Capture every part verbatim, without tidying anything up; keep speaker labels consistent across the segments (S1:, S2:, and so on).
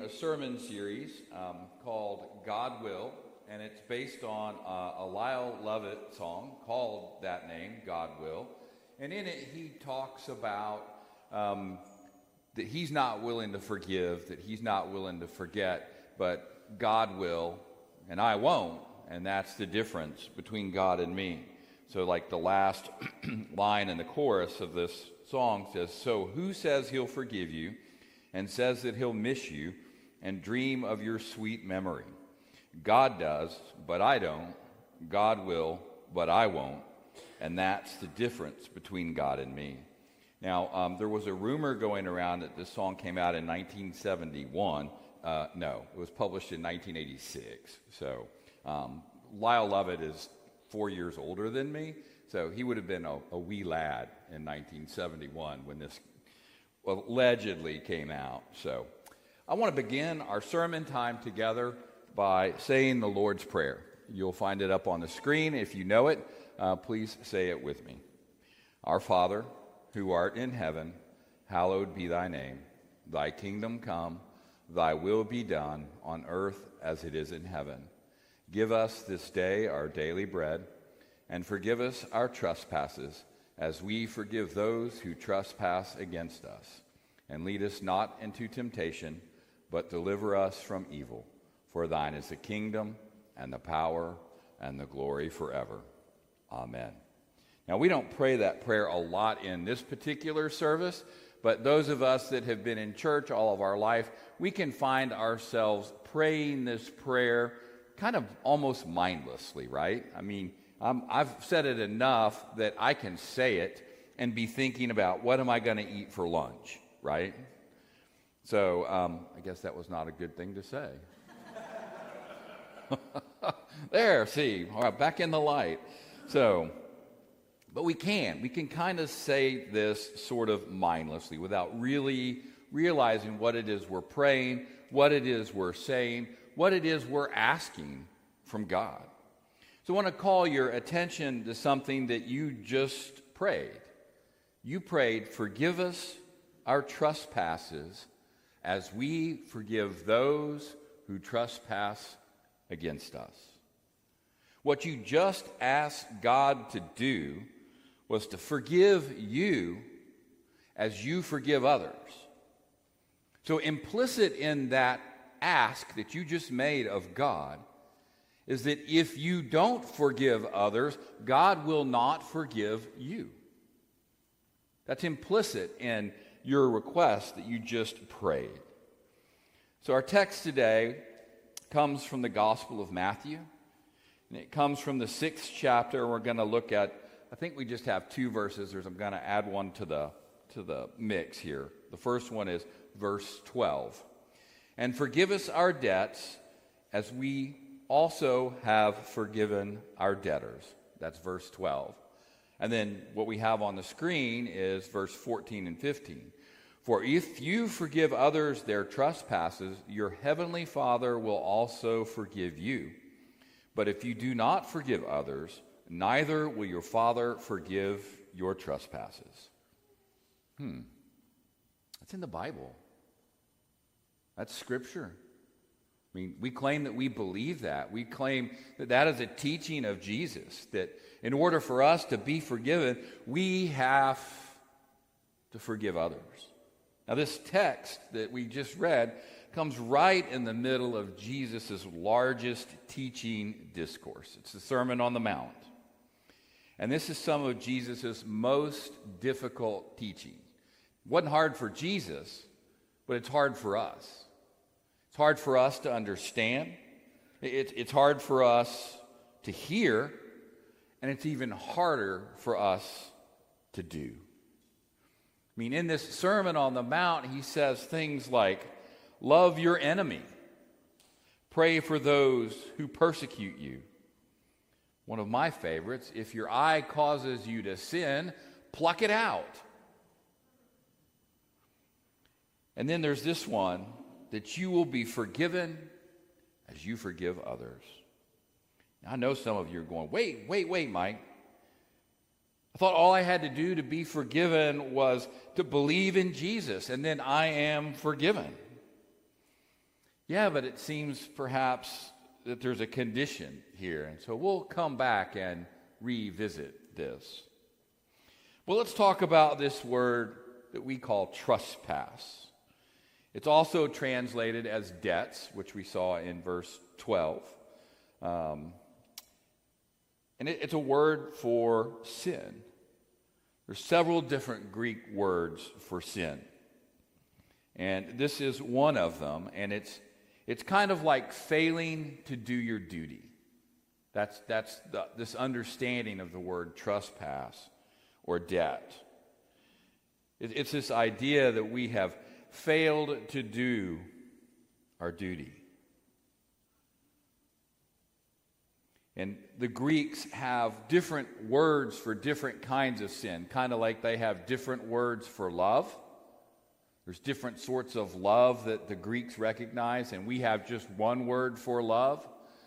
S1: a sermon series um, called God Will, and it's based on uh, a Lyle Lovett song called that name, God Will. And in it, he talks about um, that he's not willing to forgive, that he's not willing to forget, but God will, and I won't. And that's the difference between God and me. So like the last line in the chorus of this song says, "So who says he'll forgive you and says that he'll miss you and dream of your sweet memory? God does, but I don't. God will, but I won't." And that's the difference between God and me. Now, um, there was a rumor going around that this song came out in nineteen seventy-one. Uh, no, it was published in nineteen eighty-six. So um, Lyle Lovett is four years older than me, so he would have been a, a wee lad in nineteen seventy-one when this allegedly came out. So I want to begin our sermon time together by saying the Lord's Prayer. You'll find it up on the screen. If you know it, uh, please say it with me. Our Father, who art in heaven, hallowed be thy name. Thy kingdom come, thy will be done on earth as it is in heaven. Give us this day our daily bread, and forgive us our trespasses, as we forgive those who trespass against us. And lead us not into temptation, but deliver us from evil. For thine is the kingdom, and the power, and the glory forever. Amen. Now, we don't pray that prayer a lot in this particular service, but those of us that have been in church all of our life, we can find ourselves praying this prayer kind of almost mindlessly, right? I mean, um, I've said it enough that I can say it and be thinking about what am I going to eat for lunch, right? So um, I guess that was not a good thing to say. There, see, all right, back in the light. So, but we can. We can kind of say this sort of mindlessly without really realizing what it is we're praying, what it is we're saying, what it is we're asking from God. So I want to call your attention to something that you just prayed. You prayed, "Forgive us our trespasses as we forgive those who trespass against us." What you just asked God to do was to forgive you as you forgive others. So implicit in that ask that you just made of God is that if you don't forgive others, God will not forgive you. That's implicit in your request that you just prayed. So our text today comes from the Gospel of Matthew, and it comes from the sixth chapter. We're going to look at, I think we just have two verses. There's, I'm going to add one to the to the mix here. The first one is verse twelve. "And forgive us our debts as we also have forgiven our debtors." That's verse twelve. And then what we have on the screen is verse fourteen and fifteen. "For if you forgive others their trespasses, your heavenly Father will also forgive you. But if you do not forgive others, neither will your Father forgive your trespasses." Hmm. That's in the Bible. That's Scripture. I mean, we claim that we believe that. We claim that that is a teaching of Jesus, that in order for us to be forgiven, we have to forgive others. Now, this text that we just read comes right in the middle of Jesus' largest teaching discourse. It's the Sermon on the Mount. And this is some of Jesus' most difficult teaching. It wasn't hard for Jesus, but it's hard for us. It's hard for us to understand. It, it's hard for us to hear. And it's even harder for us to do. I mean, in this Sermon on the Mount, he says things like, love your enemy. Pray for those who persecute you. One of my favorites, if your eye causes you to sin, pluck it out. And then there's this one, that you will be forgiven as you forgive others. Now, I know some of you are going, wait, wait, wait, Mike. I thought all I had to do to be forgiven was to believe in Jesus, and then I am forgiven. Yeah, but it seems perhaps that there's a condition here. And so we'll come back and revisit this. Well, let's talk about this word that we call trespass. It's also translated as debts, which we saw in verse twelve. Um, and it, it's a word for sin. There's several different Greek words for sin. And this is one of them, and it's it's kind of like failing to do your duty. That's that's the, this understanding of the word trespass or debt. It, it's this idea that we have failed to do our duty. And the Greeks have different words for different kinds of sin, kind of like they have different words for love. There's different sorts of love that the Greeks recognize, and we have just one word for love.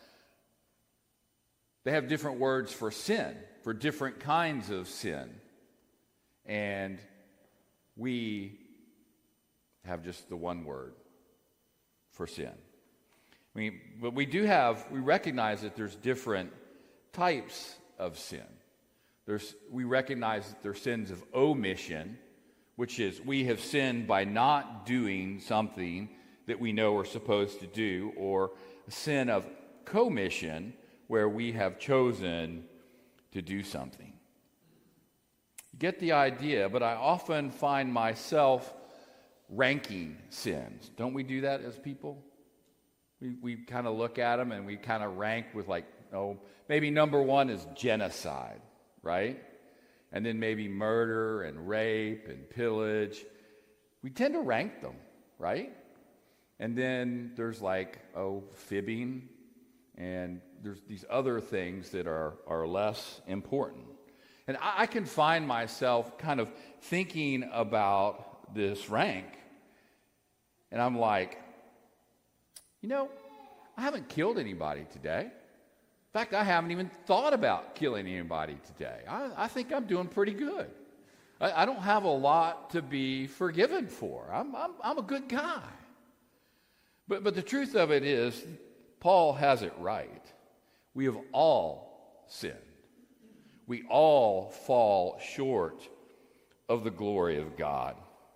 S1: They have different words for sin, for different kinds of sin. And we have just the one word for sin. I mean, but we do have, we recognize that there's different types of sin. There's, we recognize that there's sins of omission, which is we have sinned by not doing something that we know we're supposed to do, or a sin of commission, where we have chosen to do something. You get the idea, but I often find myself ranking sins. Don't we do that as people? We we kind of look at them and we kind of rank with like, oh, maybe number one is genocide, right? And then maybe murder and rape and pillage. We tend to rank them, right? And then there's like, oh, fibbing, and there's these other things that are, are less important. And I, I can find myself kind of thinking about this rank, and I'm like, you know, I haven't killed anybody today. In fact, I haven't even thought about killing anybody today. I, I think I'm doing pretty good. I, I don't have a lot to be forgiven for. I'm, I'm, I'm a good guy. But, but the truth of it is, Paul has it right. We have all sinned. We all fall short of the glory of God.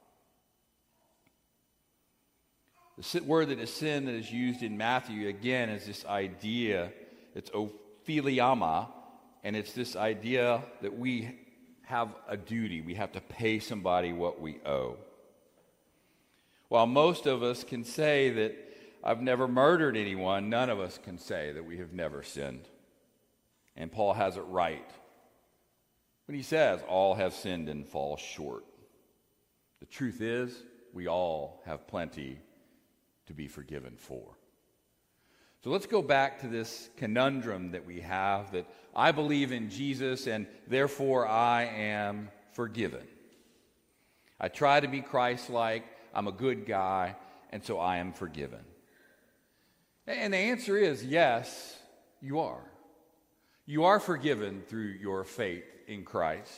S1: The word that is sin that is used in Matthew, again, is this idea. It's opheliama, and it's this idea that we have a duty. We have to pay somebody what we owe. While most of us can say that I've never murdered anyone, none of us can say that we have never sinned. And Paul has it right when he says all have sinned and fall short. The truth is, we all have plenty to be forgiven for. So let's go back to this conundrum that we have, that I believe in Jesus and therefore I am forgiven. I try to be Christ-like, I'm a good guy, and so I am forgiven. And the answer is yes, you are. You are forgiven through your faith in Christ.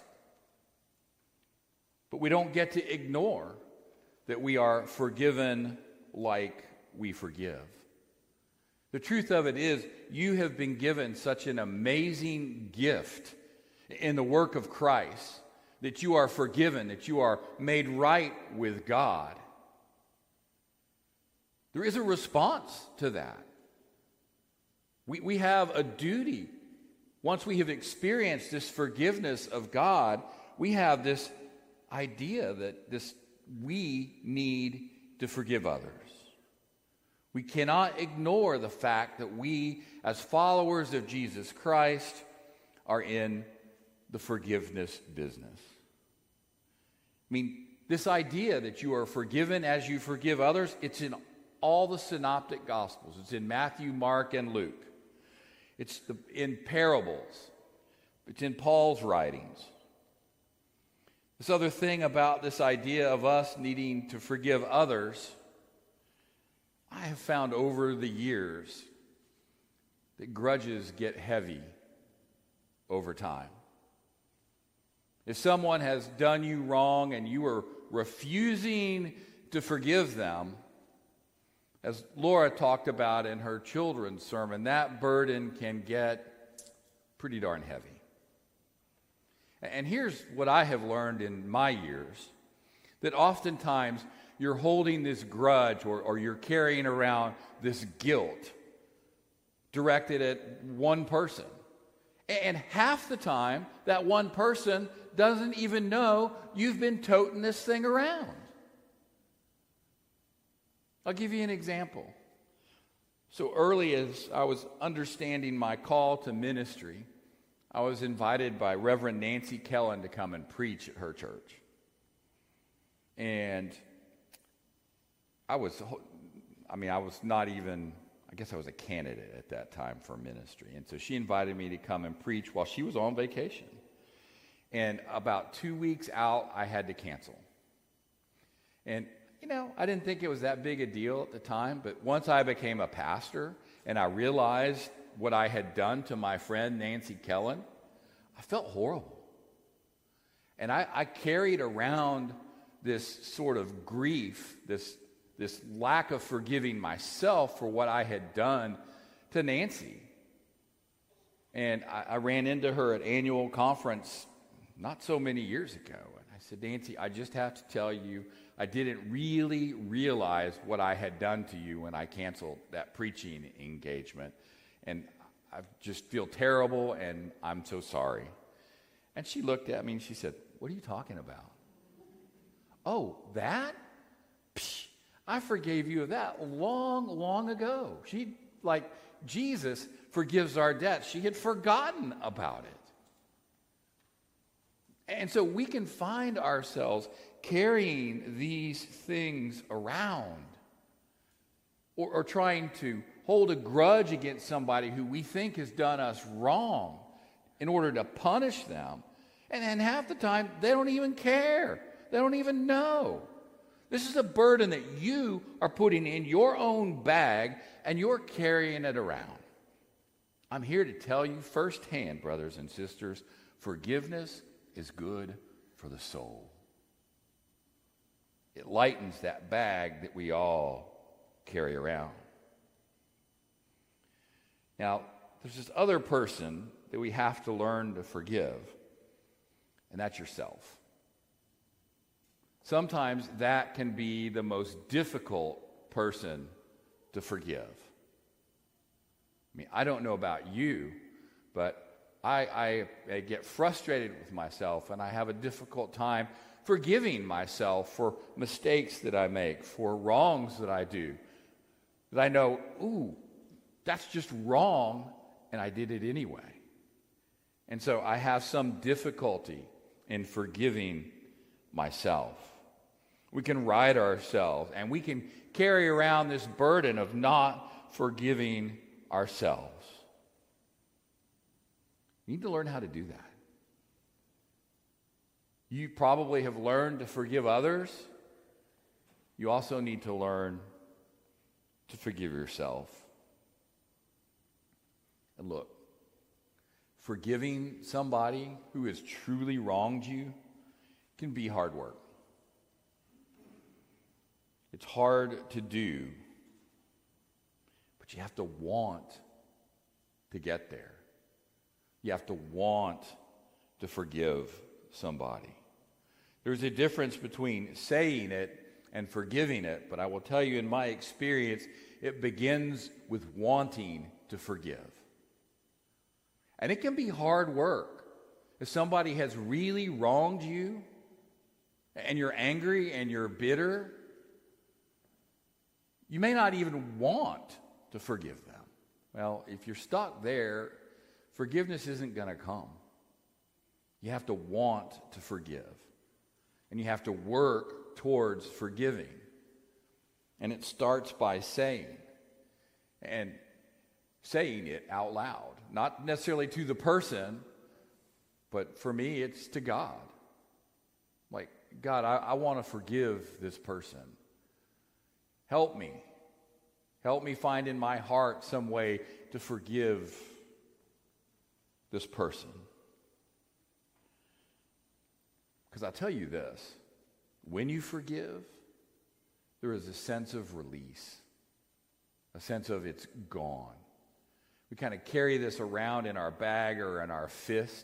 S1: But we don't get to ignore that we are forgiven like we forgive. The truth of it is, you have been given such an amazing gift in the work of Christ that you are forgiven, that you are made right with God. There is a response to that. We, we have a duty. Once we have experienced this forgiveness of God, we have this idea that this we need to forgive others. We cannot ignore the fact that we, as followers of Jesus Christ, are in the forgiveness business. I mean, this idea that you are forgiven as you forgive others, it's in all the synoptic gospels. It's in Matthew, Mark, and Luke. It's the, in parables. It's in Paul's writings. This other thing about this idea of us needing to forgive others, I have found over the years that grudges get heavy over time. If someone has done you wrong and you are refusing to forgive them, As Laura talked about in her children's sermon, that burden can get pretty darn heavy. And here's what I have learned in my years, that oftentimes you're holding this grudge or, or you're carrying around this guilt directed at one person. And half the time, that one person doesn't even know you've been toting this thing around. I'll give you an example. So early as I was understanding my call to ministry, I was invited by Reverend Nancy Kellen to come and preach at her church. And I was, I mean, I was not even, I guess I was a candidate at that time for ministry. And so she invited me to come and preach while she was on vacation. And about two weeks out, I had to cancel. And, you know, I didn't think it was that big a deal at the time, but once I became a pastor and I realized what I had done to my friend Nancy Kellen, I felt horrible. And I, I carried around this sort of grief, this this lack of forgiving myself for what I had done to Nancy. And I, I ran into her at annual conference not so many years ago. And I said, Nancy, I just have to tell you, I didn't really realize what I had done to you when I canceled that preaching engagement. And I just feel terrible, and I'm so sorry. And she looked at me and she said, what are you talking about? Oh, that? Psh, I forgave you of that long, long ago. She, like Jesus forgives our debts, she had forgotten about it. And so we can find ourselves carrying these things around, or, or trying to hold a grudge against somebody who we think has done us wrong in order to punish them. And, and half the time, they don't even care. They don't even know. This is a burden that you are putting in your own bag, and you're carrying it around. I'm here to tell you firsthand, brothers and sisters, forgiveness is good for the soul. It lightens that bag that we all carry around. Now, there's this other person that we have to learn to forgive, and that's yourself. Sometimes that can be the most difficult person to forgive. I mean, I don't know about you, but I, I, I get frustrated with myself, and I have a difficult time forgiving myself for mistakes that I make, for wrongs that I do, that I know, ooh, that's just wrong, and I did it anyway. And so I have some difficulty in forgiving myself. We can ride ourselves, and we can carry around this burden of not forgiving ourselves. You need to learn how to do that. You probably have learned to forgive others. You also need to learn to forgive yourself. And look, forgiving somebody who has truly wronged you can be hard work. It's hard to do, but you have to want to get there. You have to want to forgive somebody. There's a difference between saying it and forgiving it, but I will tell you in my experience, it begins with wanting to forgive. And it can be hard work. If somebody has really wronged you, and you're angry and you're bitter, you may not even want to forgive them. Well, if you're stuck there, forgiveness isn't going to come. You have to want to forgive. And you have to work towards forgiving. And it starts by saying, and saying it out loud. Not necessarily to the person, but for me, it's to God. Like, God, I, I want to forgive this person. Help me. Help me find in my heart some way to forgive this person. Because I'll tell you this, when you forgive, there is a sense of release. a sense of it's gone. We kind of carry this around in our bag or in our fist.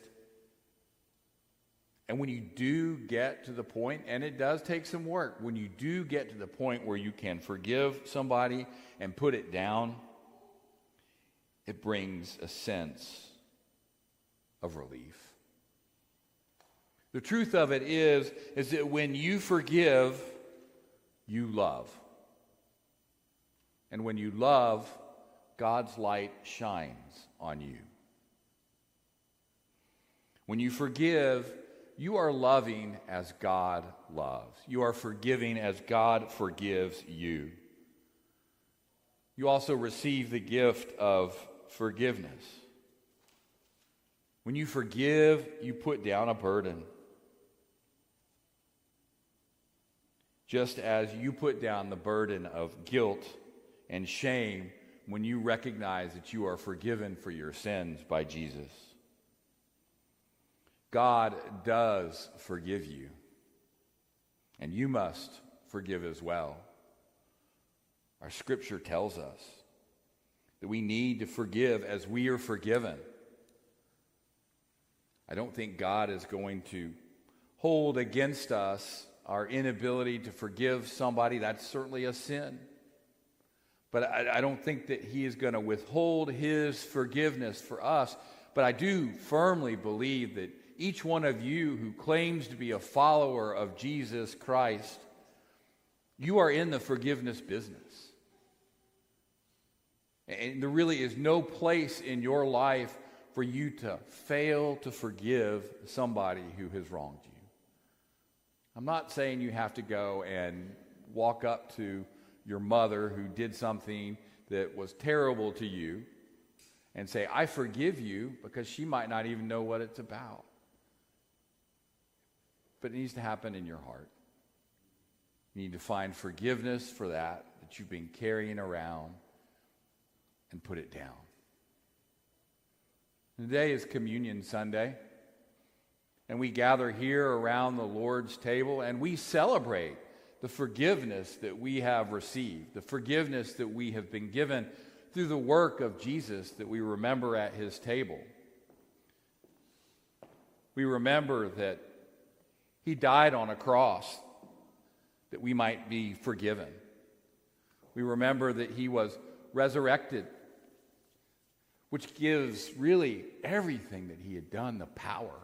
S1: And when you do get to the point, and it does take some work, when you do get to the point where you can forgive somebody and put it down, it brings a sense of relief. The truth of it is, is that when you forgive, you love. And when you love, God's light shines on you. When you forgive, you are loving as God loves. You are forgiving as God forgives you. You also receive the gift of forgiveness. When you forgive, you put down a burden. Just as you put down the burden of guilt and shame when you recognize that you are forgiven for your sins by Jesus. God does forgive you, and you must forgive as well. Our scripture tells us that we need to forgive as we are forgiven. I don't think God is going to hold against us our inability to forgive somebody. That's certainly a sin. But I, I don't think that he is going to withhold his forgiveness for us. But I do firmly believe that each one of you who claims to be a follower of Jesus Christ, you are in the forgiveness business. And there really is no place in your life for you to fail to forgive somebody who has wronged you. I'm not saying you have to go and walk up to your mother who did something that was terrible to you and say, I forgive you, because she might not even know what it's about. But it needs to happen in your heart. You need to find forgiveness for that that you've been carrying around and put it down. Today is Communion Sunday. And we gather here around the Lord's table and we celebrate the forgiveness that we have received, the forgiveness that we have been given through the work of Jesus that we remember at his table. We remember that he died on a cross that we might be forgiven. We remember that he was resurrected, which gives really everything that he had done the power.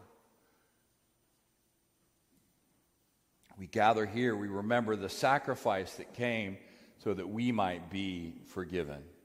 S1: We gather here, we remember the sacrifice that came so that we might be forgiven.